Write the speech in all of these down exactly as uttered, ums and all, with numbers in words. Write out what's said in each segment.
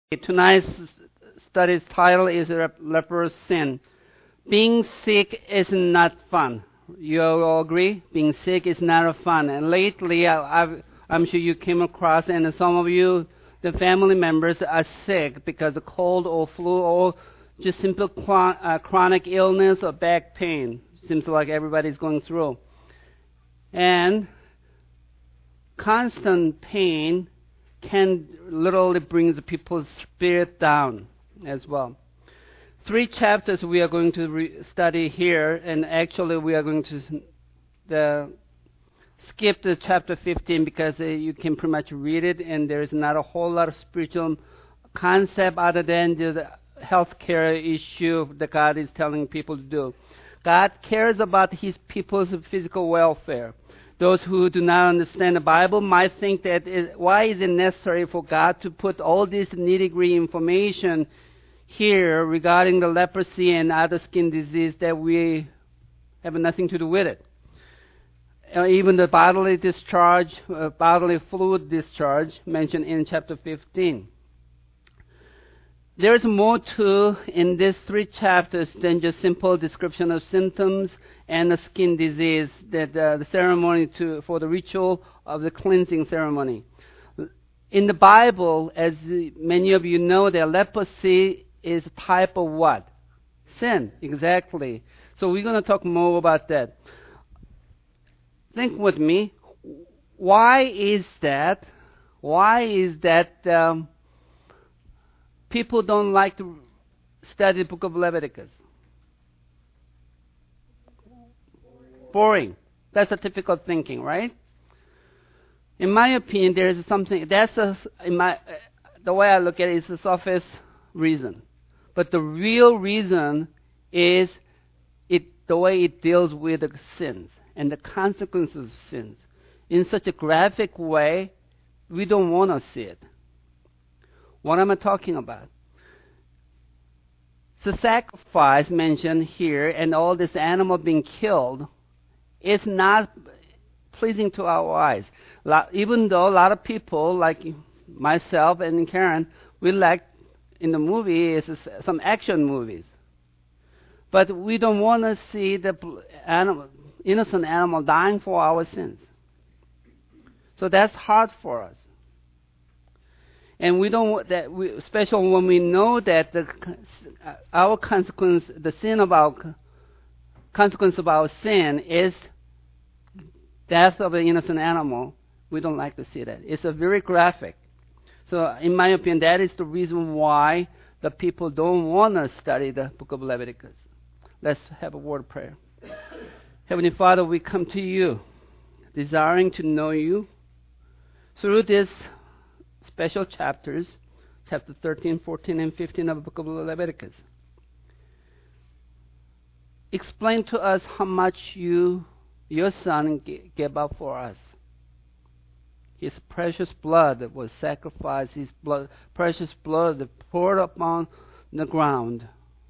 Tonight's study's title is Leper's Sin. Being sick is not fun. You all agree? Being sick is not fun. And lately, I, I've, I'm sure you came across, and some of you, the family members, are sick because of cold or flu or just simple chron- uh, chronic illness or back pain. Seems like everybody's going through. And constant pain can literally bring the people's spirit down as well. Three chapters we are going to re- study here, and actually we are going to the, skip the chapter fifteen because uh, you can pretty much read it, and there is not a whole lot of spiritual concept other than the healthcare issue that God is telling people to do. God cares about His people's physical welfare. Those who do not understand the Bible might think that it, why is it necessary for God to put all this nitty-gritty information here regarding the leprosy and other skin disease that we have nothing to do with it. Uh, even the bodily discharge, uh, bodily fluid discharge mentioned in chapter fifteen. There is more to in these three chapters than just simple description of symptoms and the skin disease, that uh, the ceremony to for the ritual of the cleansing ceremony. In the Bible, as many of you know, that leprosy is a type of what? Sin, exactly. So we're going to talk more about that. Think with me. Why is that? Why is that um, people don't like to study the book of Leviticus? Boring. That's a typical thinking, right? In my opinion, there is something, that's a, in my, uh, the way I look at it, is a surface reason. But the real reason is it, the way it deals with the sins and the consequences of sins in such a graphic way, we don't want to see it. What am I talking about? The sacrifice mentioned here and all this animal being killed is not pleasing to our eyes. Even though a lot of people, like myself and Karen, we like in the movie is some action movies. But we don't want to see the animal, innocent animal dying for our sins. So that's hard for us. And we don't want that, we, especially when we know that the, our consequence, the sin of our consequence of our sin is death of an innocent animal. We don't like to see that. It's a very graphic. So, in my opinion, that is the reason why the people don't want to study the book of Leviticus. Let's have a word of prayer. Heavenly Father, we come to you, desiring to know you through these special chapters, chapter thirteen, fourteen, and fifteen of the book of Leviticus. Explain to us how much you, your Son, g- gave up for us. His precious blood was sacrificed, His blood, precious blood poured upon the ground.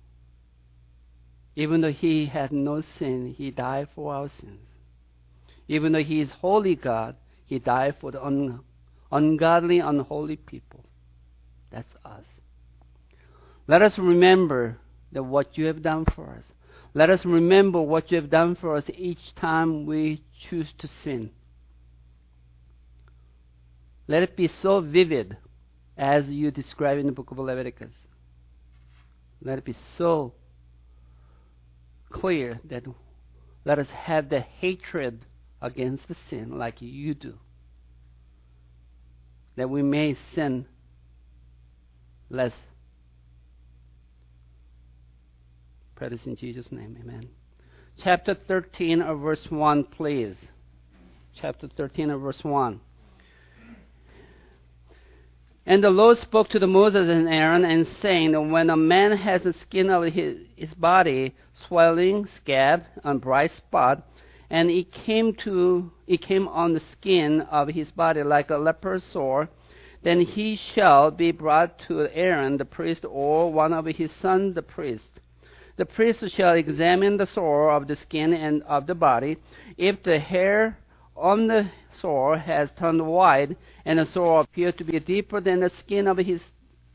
Even though He had no sin, He died for our sins. Even though He is holy God, He died for the un- ungodly, unholy people. That's us. Let us remember that what you have done for us. Let us remember what you have done for us each time we choose to sin. Let it be so vivid as you describe in the book of Leviticus. Let it be so clear that let us have the hatred against the sin like you do. That we may sin less. Pray this in Jesus' name, amen. Chapter thirteen of verse one, please. Chapter thirteen of verse one. And the Lord spoke to the Moses and Aaron, and saying that when a man has the skin of his, his body swelling, scab, and bright spot, and it came to it came on the skin of his body like a leper's sore, then he shall be brought to Aaron the priest, or one of his sons the priest. The priest shall examine the sore of the skin and of the body. If the hair on the sore has turned white, and the sore appears to be deeper than the skin of his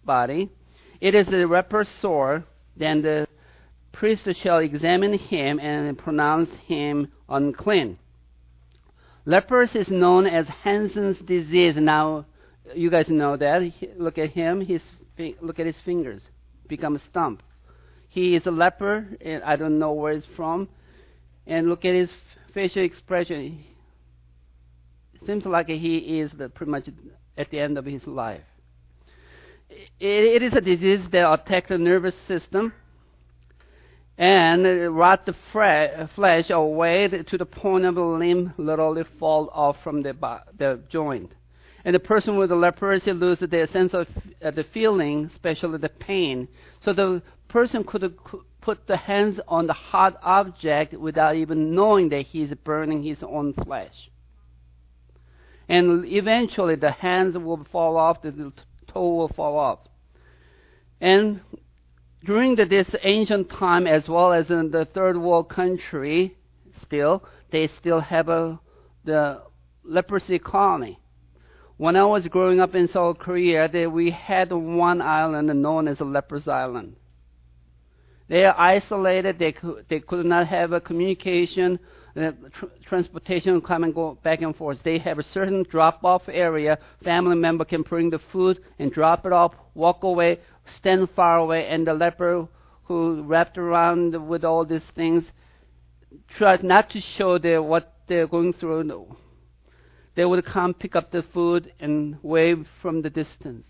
body, it is a leper sore, then the priest shall examine him and pronounce him unclean. Leprosy is known as Hansen's disease. Now, you guys know that. Look at him. His look at his fingers, become a stump. He is a leper, and I don't know where he's from. And look at his facial expression. It seems like he is the, pretty much at the end of his life. It, it is a disease that attacks the nervous system and rot the fre- flesh away to the point of the limb literally fall off from the, bo- the joint. And the person with the leprosy loses their sense of uh, the feeling, especially the pain. So the person could put the hands on the hot object without even knowing that he's burning his own flesh. And eventually the hands will fall off, the toe will fall off. And during the, this ancient time, as well as in the third world country, still, they still have a, the leprosy colony. When I was growing up in South Korea, they, we had one island known as a leper's island. They are isolated. They could, they could not have a communication, uh, tr- transportation, come and go back and forth. They have a certain drop-off area. Family member can bring the food and drop it off, walk away, stand far away, and the leper who wrapped around with all these things tried not to show their, what they're going through. No. They would come pick up the food and wave from the distance.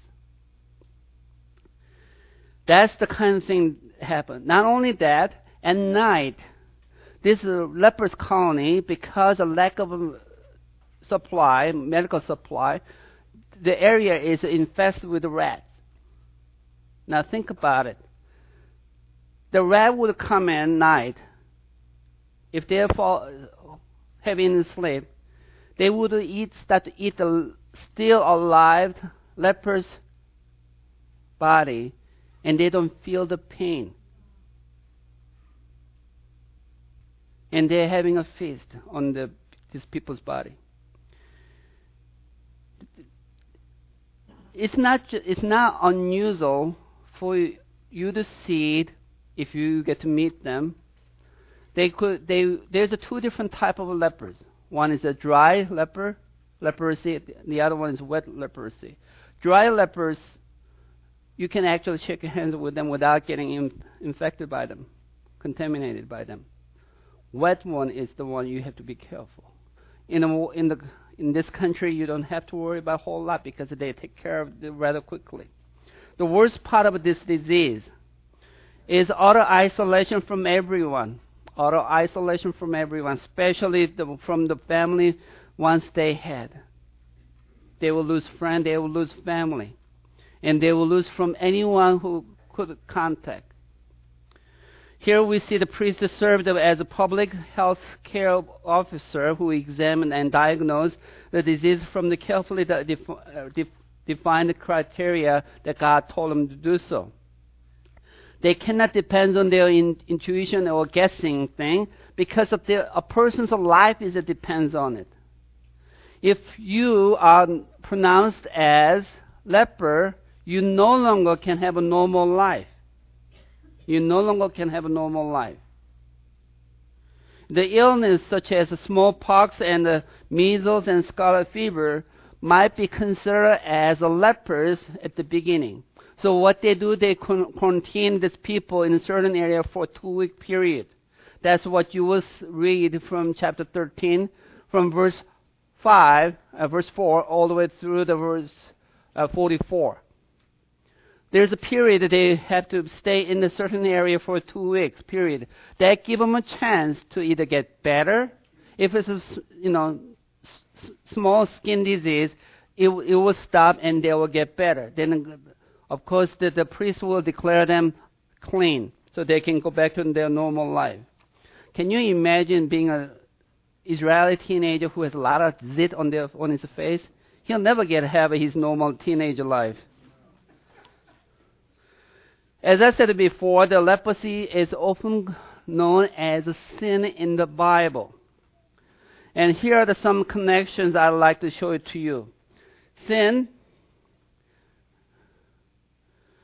That's the kind of thing that happened. Not only that, at night, this uh, leper's colony, because of lack of um, supply, medical supply, the area is infested with rats. Now think about it. The rat would come in at night. If they're fall, heavy in sleep, they would eat, start to eat the still alive leper's body, and they don't feel the pain. And they're having a feast on the, these people's body. It's not ju- it's not unusual for you to see it if you get to meet them. They could they there's a two different type of lepers. One is a dry leper, leprosy. The other one is wet leprosy. Dry lepers, you can actually shake hands with them without getting in, infected by them, contaminated by them. Wet one is the one you have to be careful. In a, in the in this country, you don't have to worry about a whole lot because they take care of it rather quickly. The worst part of this disease is utter isolation from everyone. Utter isolation from everyone, especially the, from the family once they had. They will lose friends, they will lose family, and they will lose from anyone who could contact. Here we see the priest served as a public health care officer who examined and diagnosed the disease from the carefully def- uh, def- defined criteria that God told him to do so. They cannot depend on their in, intuition or guessing thing because of their, a person's life is it depends on it. If you are pronounced as leper, you no longer can have a normal life. You no longer can have a normal life. The illness such as smallpox and uh, measles and scarlet fever might be considered as a lepers at the beginning. So what they do, they quarantine these people in a certain area for a two-week period. That's what you will read from chapter thirteen, from verse five, uh, verse four, all the way through the verse uh, forty-four. There's a period that they have to stay in a certain area for two weeks, period. That give them a chance to either get better. If it's a, you know, s- small skin disease, it, it will stop and they will get better. Then, of course, the, the priest will declare them clean so they can go back to their normal life. Can you imagine being an Israeli teenager who has a lot of zit on, their, on his face? He'll never get to have his normal teenager life. As I said before, the leprosy is often known as a sin in the Bible. And here are the, some connections I'd like to show it to you. Sin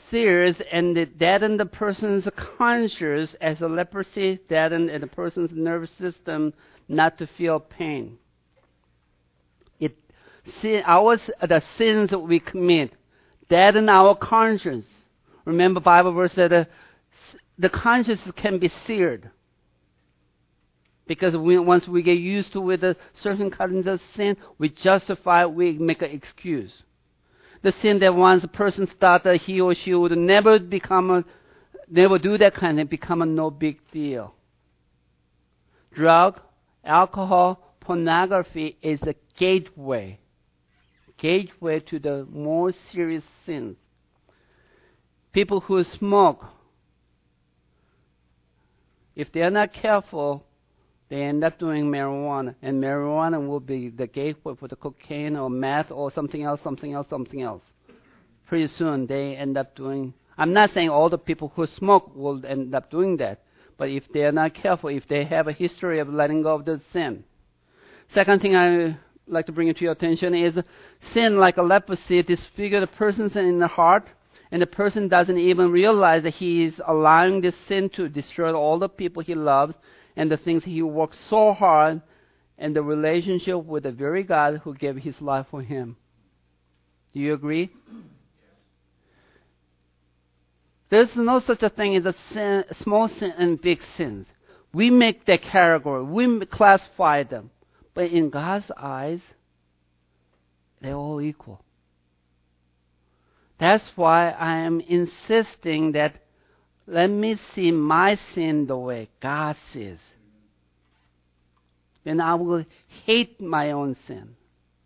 sears and it deadened the person's conscience as a leprosy deadened the person's nervous system not to feel pain. It sin, our the sins that we commit deaden our conscience. Remember, Bible verse said uh, the conscience can be seared. Because we, once we get used to with a certain kinds of sin, we justify, we make an excuse. The sin that once a person started, he or she would never become a, never do that kind of, become a no big deal. Drug, alcohol, pornography is a gateway, gateway to the more serious sins. People who smoke, if they are not careful, they end up doing marijuana, and marijuana will be the gateway for the cocaine or meth or something else, something else, something else. Pretty soon they end up doing, I'm not saying all the people who smoke will end up doing that, but if they are not careful, if they have a history of letting go of the sin. Second thing I like to bring to your attention is sin, like a leprosy, disfigures the person in the heart, and the person doesn't even realize that he is allowing this sin to destroy all the people he loves and the things he worked so hard, and the relationship with the very God who gave his life for him. Do you agree? There's no such a thing as a sin, small sin and big sins. We make that category. We classify them. But in God's eyes, they're all equal. That's why I am insisting that let me see my sin the way God sees. Then I will hate my own sin.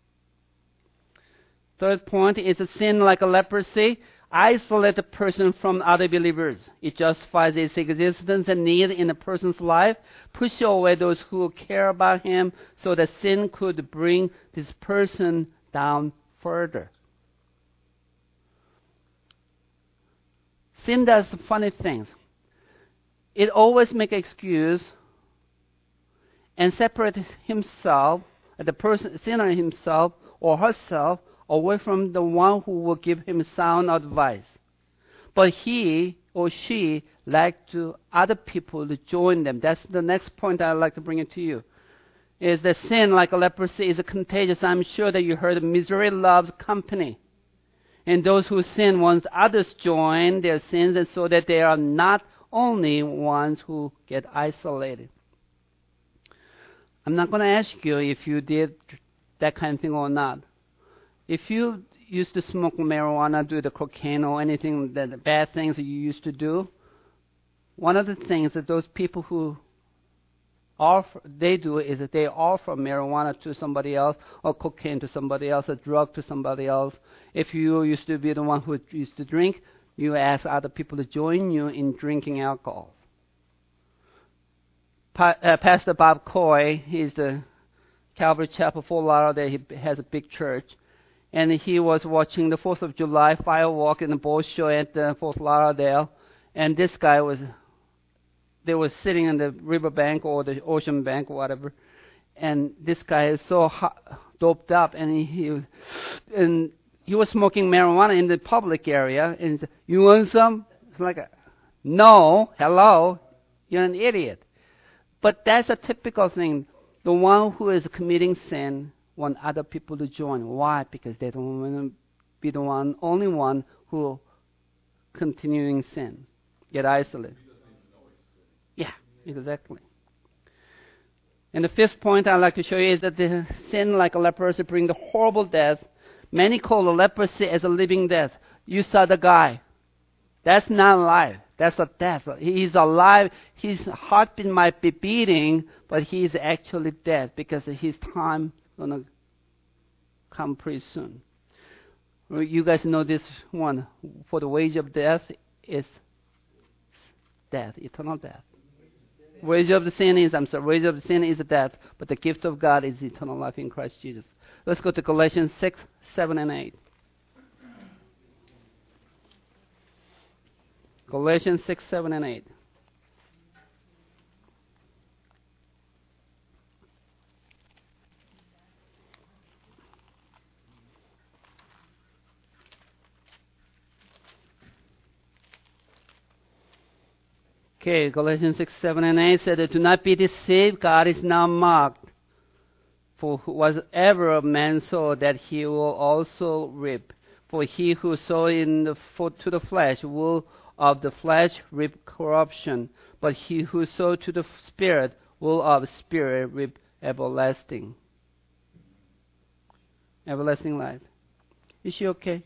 Third point is a sin like a leprosy. Isolate the person from other believers. It justifies its existence and need in a person's life. Push away those who care about him so that sin could bring this person down further. Sin does funny things. It always makes an excuse and separates himself, the person, sinner himself or herself, away from the one who will give him sound advice. But he or she like to other people to join them. That's the next point I'd like to bring it to you. Is that sin, like a leprosy, is contagious. I'm sure that you heard misery loves company. And those who sin want others join their sins, and so that they are not only ones who get isolated. I'm not going to ask you if you did that kind of thing or not. If you used to smoke marijuana, do the cocaine or anything, the bad things that you used to do, one of the things that those people who offer, they do is that they offer marijuana to somebody else or cocaine to somebody else, a drug to somebody else. If you used to be the one who used to drink, you ask other people to join you in drinking alcohol. Pa- uh, Pastor Bob Coy, he's the Calvary Chapel, Fort Lauderdale. He has a big church. And he was watching the fourth of July firework in the boat show at uh, Fort Lauderdale. And this guy was, they were sitting on the riverbank or the ocean bank or whatever. And this guy is so hot, doped up, and he, he and he was smoking marijuana in the public area. And he said, "You want some?" It's like, a, "No, hello, you're an idiot." But that's a typical thing. The one who is committing sin want other people to join. Why? Because they don't want to be the one, only one who continuing sin, get isolated. Yeah, exactly. And the fifth point I'd like to show you is that the sin, like a leprosy, brings the horrible death. Many call the leprosy as a living death. You saw the guy. That's not alive. That's a death. He's alive. His heartbeat might be beating, but he's actually dead because his time is going to come pretty soon. You guys know this one. For the wage of death is death, eternal death. Wage of the sin is, I'm sorry, wage of the sin is death, but the gift of God is eternal life in Christ Jesus. Let's go to Galatians six, seven, and eight. Galatians six, seven, and eight. Okay, Galatians six, seven, and eight said, do not be deceived, God is not mocked. For whatever a man sow, that he will also reap. For he who sow in the, for, to the flesh will of the flesh reap corruption, but he who sow to the Spirit will of Spirit reap everlasting. Everlasting life. Is she okay?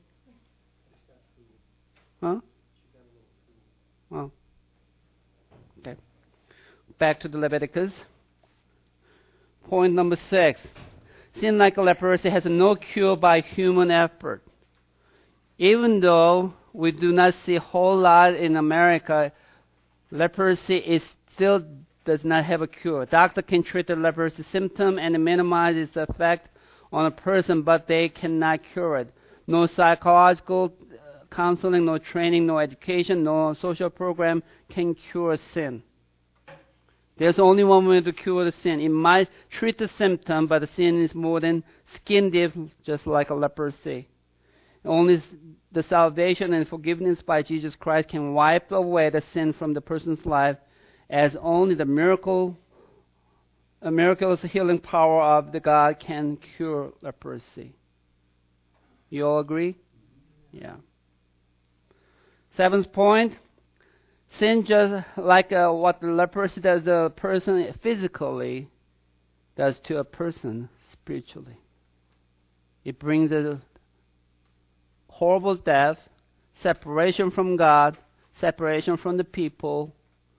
Huh? Oh. Okay. Back to the Leviticus. Point number six. Sin like leprosy has no cure by human effort. Even though we do not see a whole lot in America, leprosy is still does not have a cure. Doctor can treat the leprosy symptom and minimize its effect on a person, but they cannot cure it. No psychological counseling, no training, no education, no social program can cure sin. There's only one way to cure the sin. It might treat the symptom, but the sin is more than skin deep, just like a leprosy. Only the salvation and forgiveness by Jesus Christ can wipe away the sin from the person's life, as only the miracle, a miraculous healing power of the God can cure leprosy. You all agree? Yeah. Seventh point, sin just like uh, what the leprosy does to a person physically, does to a person spiritually. It brings a horrible death, separation from God, separation from the people,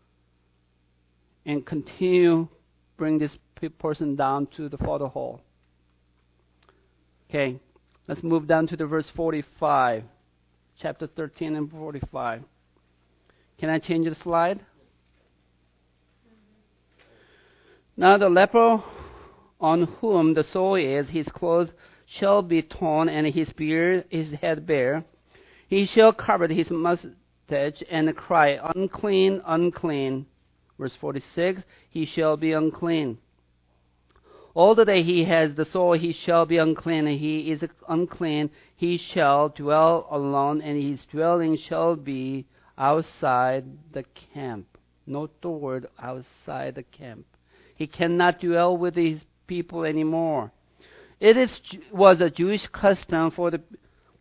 and continue bring this person down to the father hole. Okay, let's move down to the verse forty-five. Chapter thirteen and forty-five. Can I change the slide? Now the leper on whom the sore is, his clothes shall be torn, and his beard, his head bare. He shall cover his mustache and cry, unclean, unclean. Verse forty-six, he shall be unclean. All the day he has the sore, he shall be unclean, and he is unclean. He shall dwell alone, and his dwelling shall be outside the camp. Note the word outside the camp. He cannot dwell with his people anymore. It is, was a Jewish custom for the...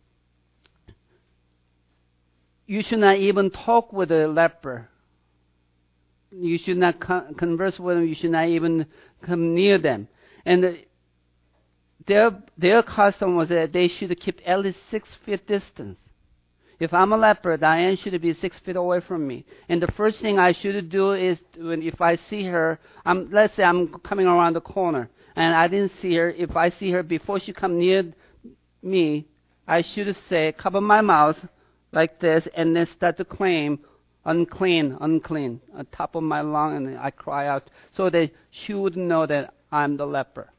You should not even talk with a leper. You should not con- converse with them. You should not even come near them. And the, their their custom was that they should keep at least six feet distance. If I'm a leper, Diane should be six feet away from me. And the first thing I should do is, when if I see her, I'm, let's say I'm coming around the corner, and I didn't see her. If I see her before she come near me, I should say, cover my mouth like this, and then start to claim, unclean, unclean, on top of my lung, and I cry out, so that she would know that I'm the leper.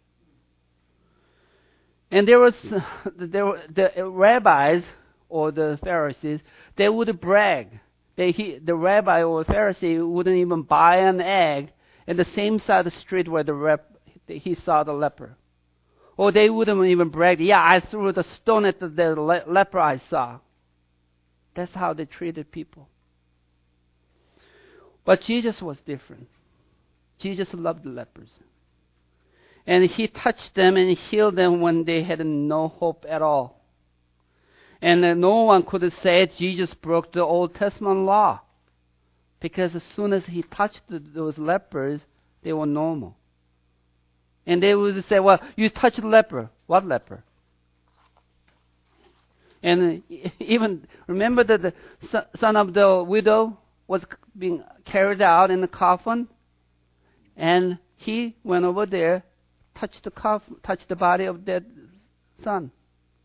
And there was, there were the rabbis, or the Pharisees, they would brag. They, he, the rabbi or Pharisee wouldn't even buy an egg in the same side of the street where the rep, he saw the leper. Or they wouldn't even brag, yeah, I threw the stone at the, the le- leper I saw. That's how they treated people. But Jesus was different. Jesus loved the lepers. And he touched them and healed them when they had no hope at all. And uh, no one could say Jesus broke the Old Testament law, because as soon as he touched the, those lepers, they were normal. And they would say, well, you touched the leper. What leper? And uh, even, remember that the son of the widow was being carried out in the coffin? And he went over there, touched the coffin, touched the body of that son.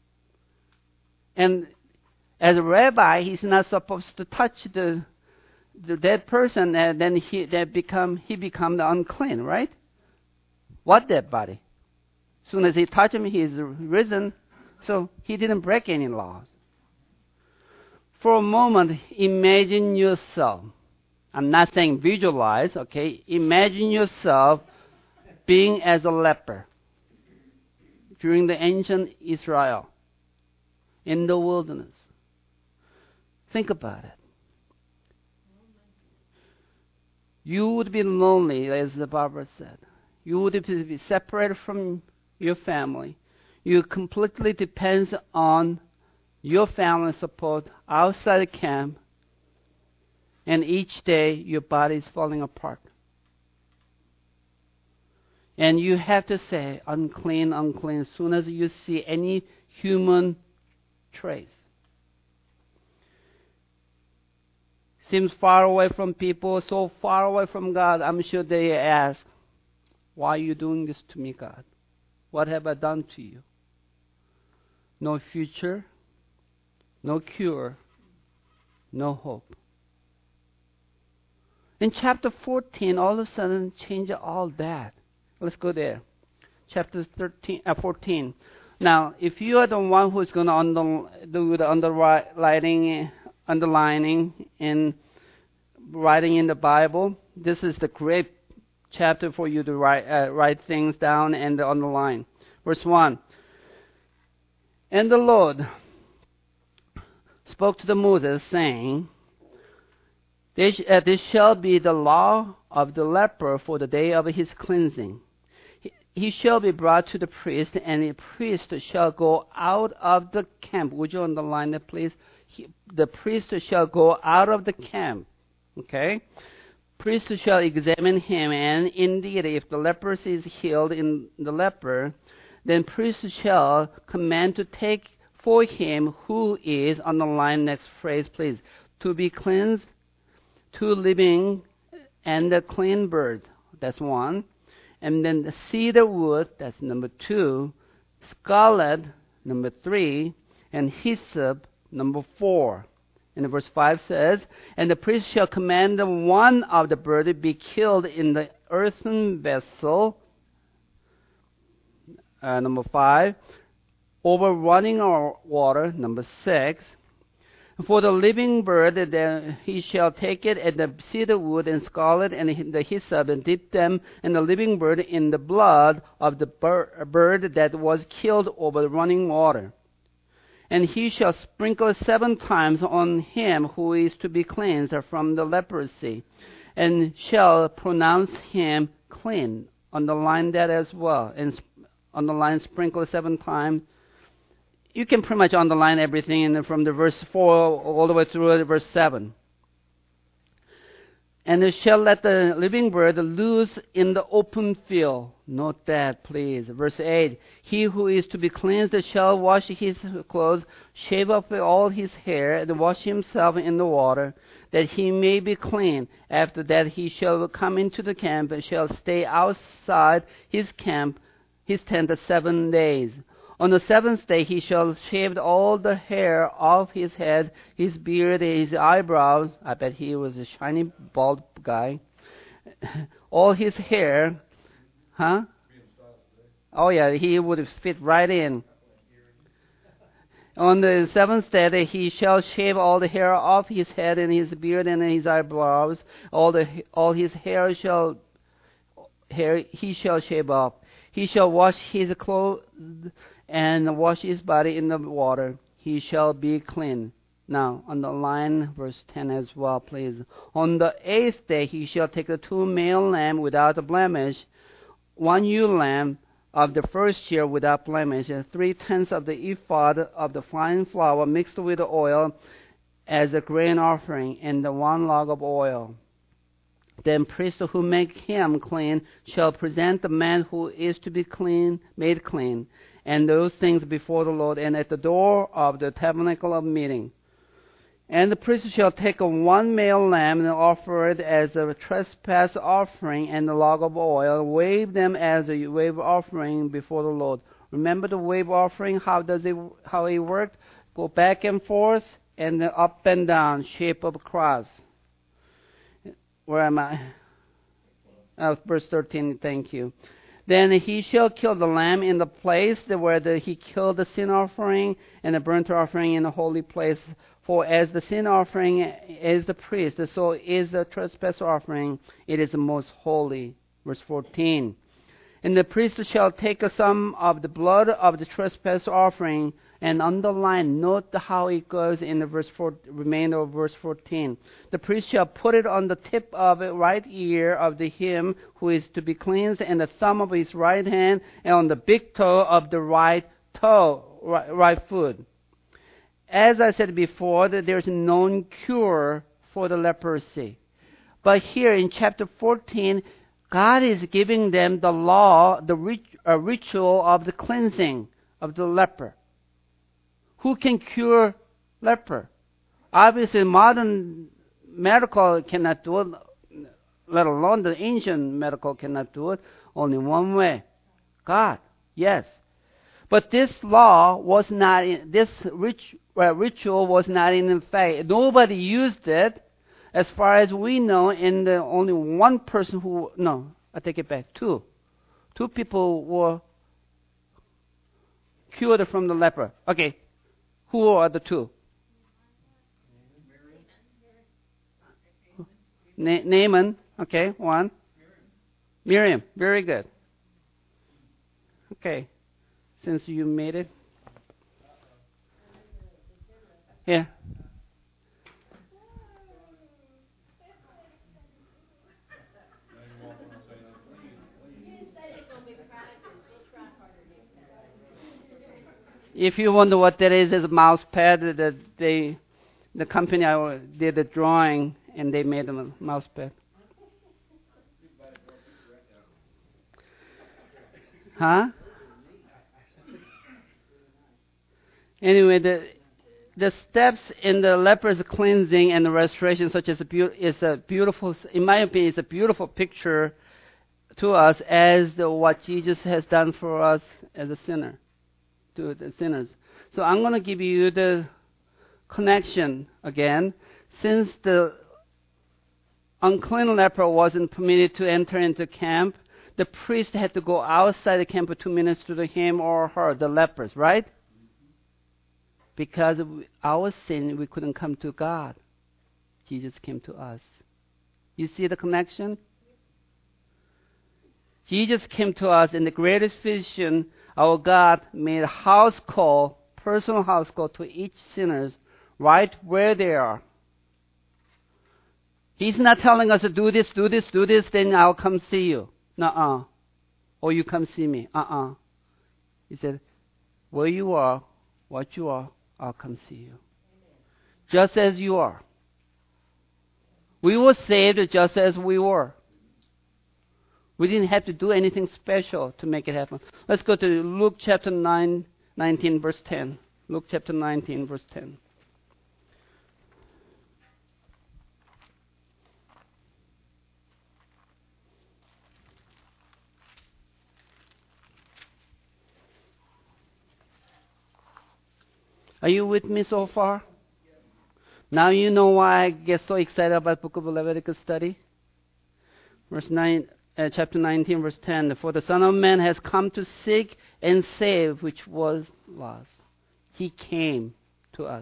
And as a rabbi, he's not supposed to touch the the dead person, and then he that become he become the unclean, right? What dead body? As soon as he touched him, he is risen, so he didn't break any laws. For a moment, imagine yourself. I'm not saying visualize, okay? Imagine yourself being as a leper during the ancient Israel. In the wilderness. Think about it. You would be lonely, as the Barbara said. You would be separated from your family. You completely depend on your family support outside the camp, and each day your body is falling apart. And you have to say, unclean, unclean, as soon as you see any human trace. Seems far away from people, so far away from God. I'm sure they ask, why are you doing this to me, God? What have I done to you? No future, no cure, no hope. In chapter fourteen, all of a sudden, change all that. Let's go there. Chapter thirteen, uh, fourteen. Now, if you are the one who's going to under, do the underlining, underlining and writing in the Bible, this is the great chapter for you to write, uh, write things down and underline. Verse one. And the Lord spoke to the Moses, saying, This, uh, this shall be the law of the leper for the day of his cleansing. He, he shall be brought to the priest, and the priest shall go out of the camp. Would you underline that, please? He, the priest shall go out of the camp. Okay? Priest shall examine him, and indeed, if the leprosy is healed in the leper, then priest shall command to take for him who is, on the line, next phrase, please, to be cleansed, two living and a clean bird. That's one. And then the cedar wood, that's number two. Scarlet, number three. And hyssop, number four. And verse five says, And the priest shall command one of the bird be killed in the earthen vessel. Uh, number five. Over running water, number six. For the living bird, then he shall take it and the cedar wood and scarlet and the hyssop and dip them and the living bird in the blood of the bird that was killed over the running water. And he shall sprinkle seven times on him who is to be cleansed from the leprosy, and shall pronounce him clean. Underline that as well, and underline sprinkle seven times. You can pretty much underline everything from the verse four all the way through verse seven. And they shall let the living bird loose in the open field. Note that, please. Verse eight. He who is to be cleansed shall wash his clothes, shave off all his hair, and wash himself in the water, that he may be clean. After that he shall come into the camp, and shall stay outside his camp, his tent, seven days. On the seventh day he shall shave all the hair off his head, his beard, his eyebrows. I bet he was a shiny, bald guy. All his hair. Huh? Oh yeah, he would fit right in. On the seventh day he shall shave all the hair off his head and his beard and his eyebrows. All the all his hair shall hair he shall shave off. He shall wash his clothes and wash his body in the water. He shall be clean. Now, underline verse ten as well, please. On the eighth day he shall take the two male lambs without a blemish, one ewe lamb of the first year without blemish, and three-tenths of the ephod of the fine flour mixed with the oil as a grain offering, and the one log of oil. Then priest who make him clean shall present the man who is to be clean, made clean, and those things before the Lord, and at the door of the tabernacle of meeting. And the priest shall take a one male lamb and offer it as a trespass offering and the log of oil, wave them as a wave offering before the Lord. Remember the wave offering? How does it? How it worked? Go back and forth, and then up and down, shape of a cross. Where am I? Oh, verse thirteen. Thank you. Then he shall kill the lamb in the place where the, he killed the sin offering and the burnt offering in the holy place. For as the sin offering is the priest, so is the trespass offering. It is the most holy. Verse fourteen. And the priest shall take some of the blood of the trespass offering And underline, note how it goes in the verse four, remainder of verse fourteen. The priest shall put it on the tip of the right ear of the him who is to be cleansed, and the thumb of his right hand, and on the big toe of the right toe, right, right foot. As I said before, that there's a known cure for the leprosy. But here in chapter fourteen, God is giving them the law, the rit- uh, ritual of the cleansing of the leper. Who can cure leper? Obviously, modern medical cannot do it, let alone the ancient medical cannot do it. Only one way. God, yes. But this law was not, in, this rit- uh, ritual was not in effect. Nobody used it. As far as we know, in the only one person who, no, I take it back, two. Two people were cured from the leper. Okay, who are the two? Na- Naaman, okay, one. Miriam, very good. Okay, since you made it. Yeah. If you wonder what that is, it's a mouse pad that they, the company I did the drawing and they made a mouse pad. Huh? Anyway, the the steps in the leper's cleansing and the restoration, such as a be- is a beautiful, in my opinion, it's a beautiful picture to us as the, what Jesus has done for us as a sinner. To the sinners. So I'm going to give you the connection again. Since the unclean leper wasn't permitted to enter into camp, the priest had to go outside the camp for two minutes to him or her, the lepers, right? Because of our sin, we couldn't come to God. Jesus came to us. You see the connection? Jesus came to us in the greatest vision. Our God made a house call, personal house call to each sinners right where they are. He's not telling us to do this, do this, do this, then I'll come see you. Nuh-uh. Or you come see me. Uh-uh. He said, where you are, what you are, I'll come see you. Just as you are. We were saved just as we were. We didn't have to do anything special to make it happen. Let's go to Luke chapter nine, nineteen, verse ten. Luke chapter nineteen, verse ten. Are you with me so far? Now you know why I get so excited about Book of Leviticus study. Verse nine. Uh, chapter nineteen, verse ten. For the Son of Man has come to seek and save which was lost. He came to us.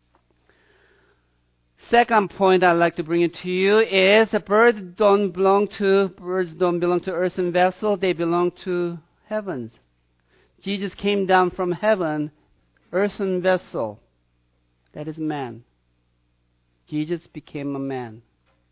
Second point I'd like to bring it to you is the birds don't belong to birds don't belong to earthen vessel. They belong to heavens. Jesus came down from heaven, earthen vessel. That is man. Jesus became a man.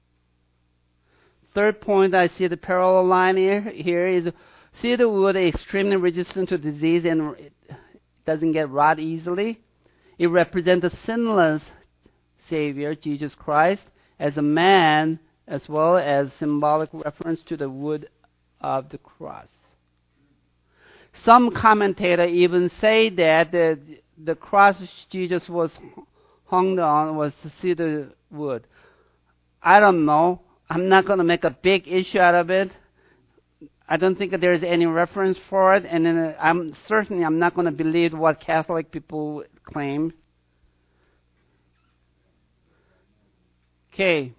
Third point, I see the parallel line here, here is cedar wood is extremely resistant to disease and it doesn't get rot easily. It represents a sinless Savior, Jesus Christ, as a man, as well as symbolic reference to the wood of the cross. Some commentators even say that the, the cross Jesus was hung on was cedar wood. I don't know. I'm not going to make a big issue out of it. I don't think there's any reference for it, and then I'm certainly I'm not going to believe what Catholic people claim. Okay,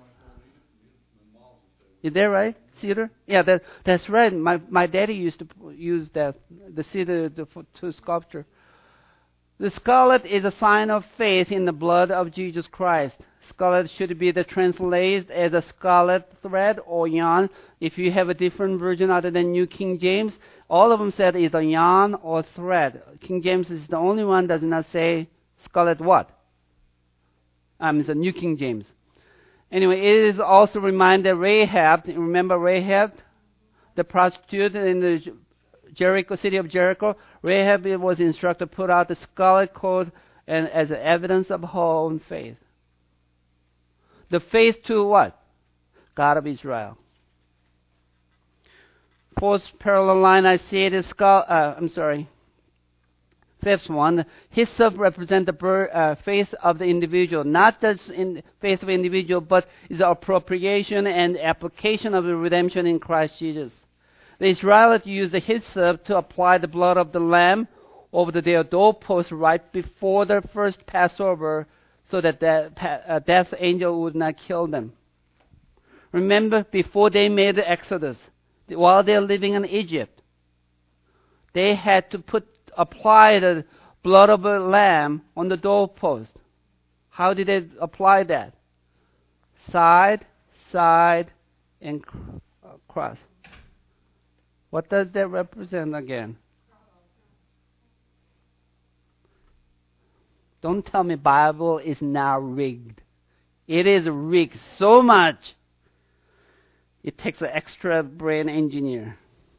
is that right? Cedar? Yeah, that that's right. My my daddy used to use that the cedar to, to sculpture. The scarlet is a sign of faith in the blood of Jesus Christ. Scarlet should be the translated as a scarlet thread or yarn. If you have a different version other than New King James, all of them said either yarn or thread. King James is the only one that does not say scarlet what? Um, it's a New King James. Anyway, it is also reminded Rahab. Remember Rahab, the prostitute in the Jericho city of Jericho. Rahab was instructed to put out the scarlet coat and as evidence of her own faith. The faith to what? God of Israel. Fourth parallel line I see it is skull. Uh, I'm sorry. Fifth one, hyssop represents the birth, uh, faith of the individual, not just in faith of the individual, but is the appropriation and application of the redemption in Christ Jesus. The Israelites used the hyssop to apply the blood of the lamb over their doorpost right before the first Passover, so that the uh, death angel would not kill them. Remember, before they made the Exodus, while they're living in Egypt, they had to put apply the blood of a lamb on the doorpost. How did they apply that? Side, side, and cross. What does that represent again? Don't tell me Bible is now rigged. It is rigged so much. It takes an extra brain engineer.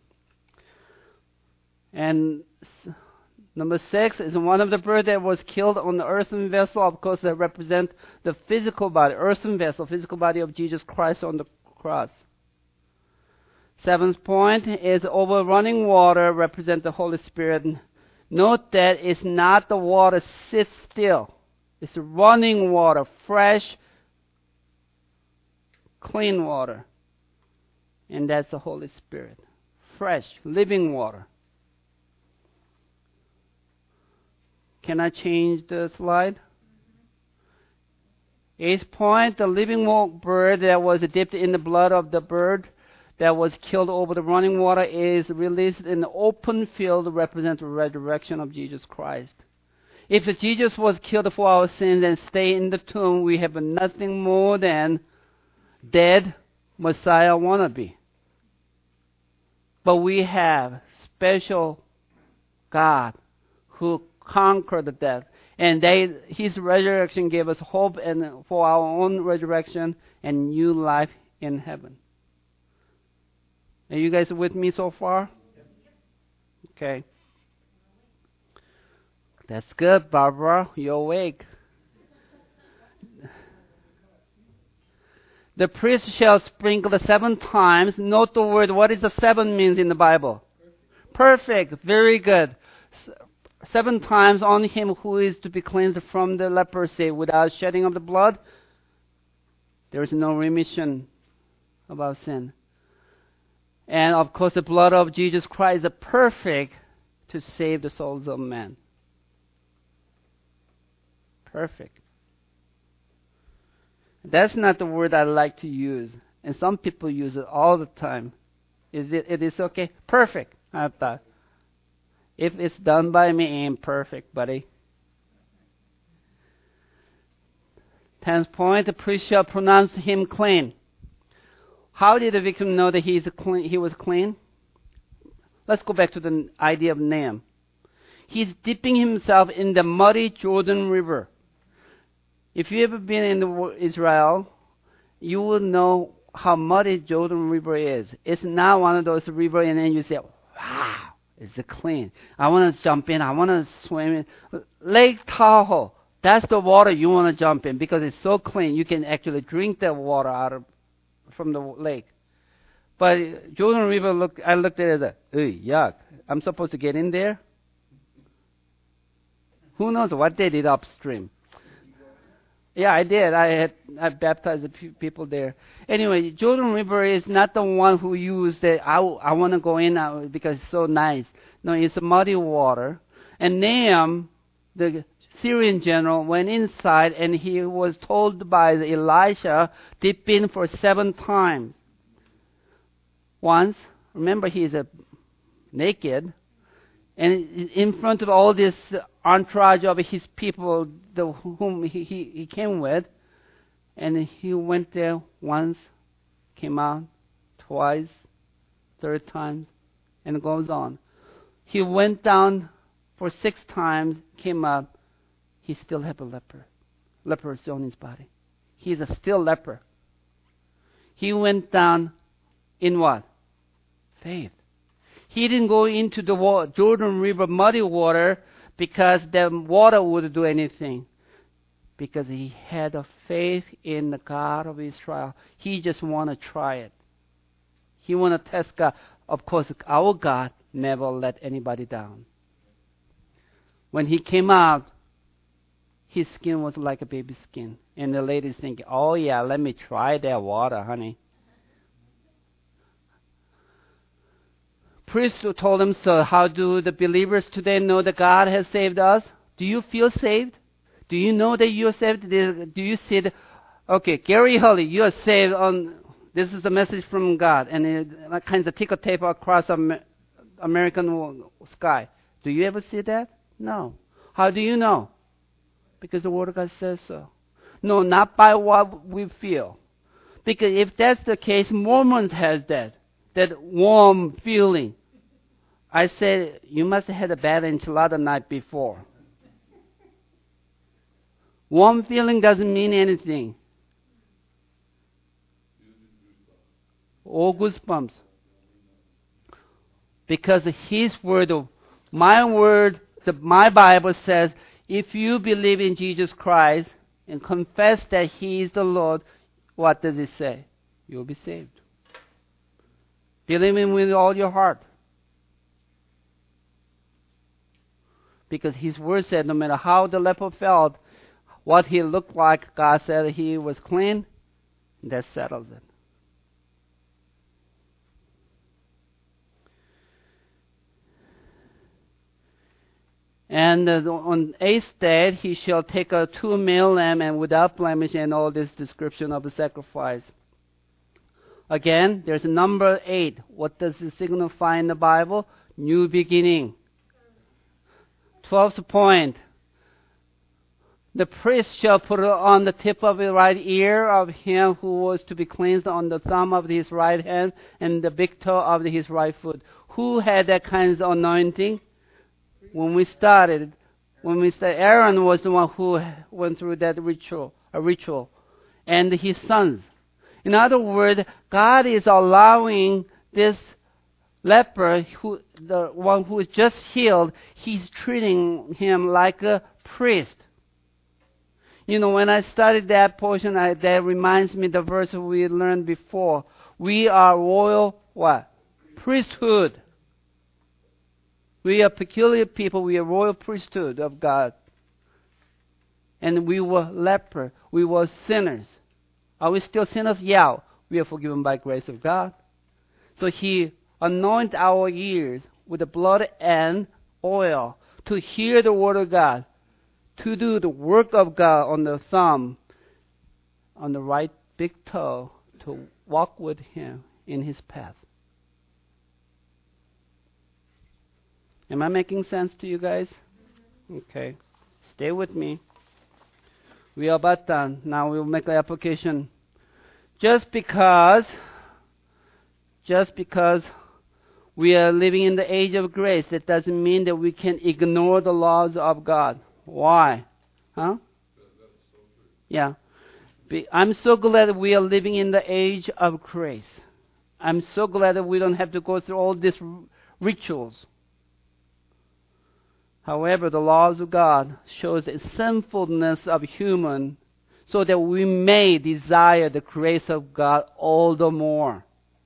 And number six is one of the birds that was killed on the earthen vessel. Of course, that represent the physical body, earthen vessel, physical body of Jesus Christ on the cross. Seventh point is over running water represent the Holy Spirit. Note that it's not the water sits still. It's running water, fresh, clean water. And that's the Holy Spirit. Fresh, living water. Can I change the slide? Eighth point, the living bird that was dipped in the blood of the bird that was killed over the running water is released in the open field, represent the resurrection of Jesus Christ. If Jesus was killed for our sins and stay in the tomb, we have nothing more than dead Messiah wannabe. But we have special God who conquered death. And they, His resurrection gave us hope and for our own resurrection and new life in heaven. Are you guys with me so far? Okay. That's good, Barbara. You're awake. The priest shall sprinkle the seven times. Note the word. What is the seven means in the Bible? Perfect. Perfect. Very good. Seven times on him who is to be cleansed from the leprosy without shedding of the blood. There is no remission of our sin. And of course, the blood of Jesus Christ is perfect to save the souls of men. Perfect. That's not the word I like to use. And some people use it all the time. Is it, it is okay? Perfect. I thought. If it's done by me, it ain't perfect, buddy. Tenth point, the priest shall pronounce him clean. How did the victim know that he's clean, he was clean? Let's go back to the idea of Nahum. He's dipping himself in the muddy Jordan River. If you've ever been in the, Israel, you will know how muddy Jordan River is. It's not one of those rivers and then you say, wow, it's clean. I want to jump in. I want to swim in. Lake Tahoe, that's the water you want to jump in because it's so clean. You can actually drink that water out of from the lake. But Jordan River, look, I looked at it, Ugh, yuck. I'm supposed to get in there? Who knows what they did upstream? Yeah, I did. I had I baptized the people there. Anyway, Jordan River is not the one who used it. I, I want to go in now because it's so nice. No, it's muddy water. And Nahum, the Syrian general, went inside and he was told by Elisha, dip in for seven times. Once, remember he's a naked, and in front of all this entourage of his people, the, whom he, he, he came with, And he went there once, came out, twice, third times, and goes on. He went down for six times, came up, he still had a leper. Leprosy on his body. He's a still leper. He went down in what? Faith. He didn't go into the Jordan River muddy water because the water would do anything. Because he had a faith in the God of Israel. He just want to try it. He want to test God. Of course, our God never let anybody down. When he came out, his skin was like a baby skin. And the lady's thinking, oh yeah, let me try that water, honey. Priest told him, so how do the believers today know that God has saved us? Do you feel saved? Do you know that you're saved? Do you see the, okay, Gary Hurley, you are saved on, this is the message from God. And it, that kind of ticker tape across the American sky. Do you ever see that? No. How do you know? Because the Word of God says so. No, not by what we feel. Because if that's the case, Mormons has that, that warm feeling. I said, you must have had a bad enchilada night before. Warm feeling doesn't mean anything. Or goosebumps. Because His Word, my Word, the, my Bible says, if you believe in Jesus Christ and confess that He is the Lord, what does it say? You'll be saved. Believe Him with all your heart. Because His Word said no matter how the leper felt, what he looked like, God said he was clean, that settles it. And uh, on eighth day, he shall take a two male lamb and without blemish, and all this description of the sacrifice. Again, there's a number eight. What does it signify in the Bible? New beginning. Twelfth point. The priest shall put it on the tip of the right ear of him who was to be cleansed, on the thumb of his right hand, and the big toe of his right foot. Who had that kind of anointing? When we started, when we started, Aaron was the one who went through that ritual, a ritual, and his sons. In other words, God is allowing this leper, who, the one who is just healed, He's treating him like a priest. You know, when I studied that portion, I, that reminds me the verse we learned before. We are royal, what? Priesthood. We are peculiar people. We are royal priesthood of God. And we were leper. We were sinners. Are we still sinners? Yeah. We are forgiven by grace of God. So He anointed our ears with the blood and oil to hear the word of God, to do the work of God on the thumb, on the right big toe, to walk with Him in His path. Am I making sense to you guys? Okay. Stay with me. We are about done. Now we'll make an application. Just because, just because we are living in the age of grace, that doesn't mean that we can ignore the laws of God. Why? Huh? Yeah. I'm so glad that we are living in the age of grace. I'm so glad that we don't have to go through all these rituals. However, the laws of God shows the sinfulness of human, so that we may desire the grace of God all the more.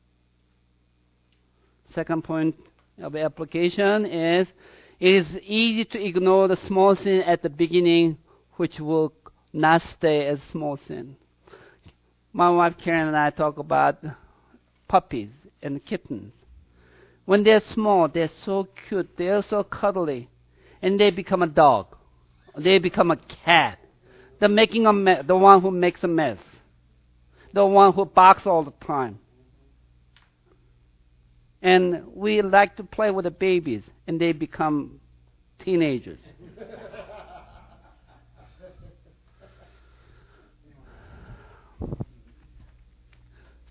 Second point of application is, it is easy to ignore the small sin at the beginning, which will not stay as small sin. My wife Karen and I talk about puppies and kittens. When they're small, they're so cute, they're so cuddly. And they become a dog. They become a cat. They're making a mess, the one who makes a mess. The one who barks all the time. And we like to play with the babies, and they become teenagers.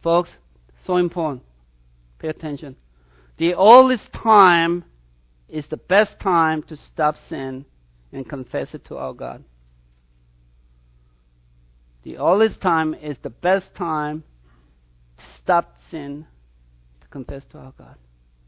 Folks, so important. Pay attention. The oldest time is the best time to stop sin and confess it to our God. The oldest time is the best time to stop sin, to confess to our God.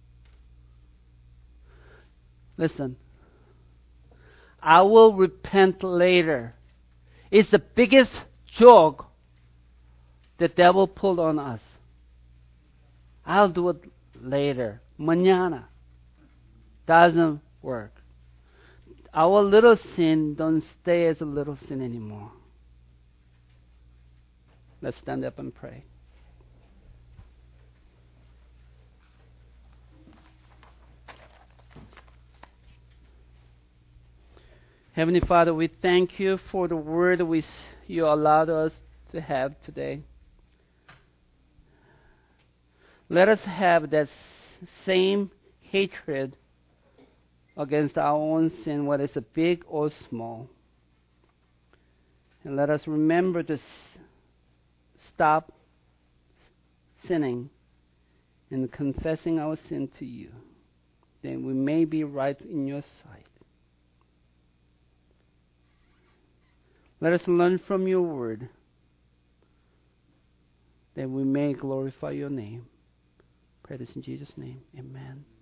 Listen, I will repent later. It's the biggest joke the devil pulled on us. I'll do it later. Mañana. Doesn't work. Our little sin don't stay as a little sin anymore. Let's stand up and pray. Heavenly Father, we thank you for the word we, you allowed us to have today. Let us have that same hatred against our own sin, whether it's big or small. And let us remember to s- stop sinning and confessing our sin to you, that we may be right in your sight. Let us learn from your word, that we may glorify your name. Pray this in Jesus' name. Amen.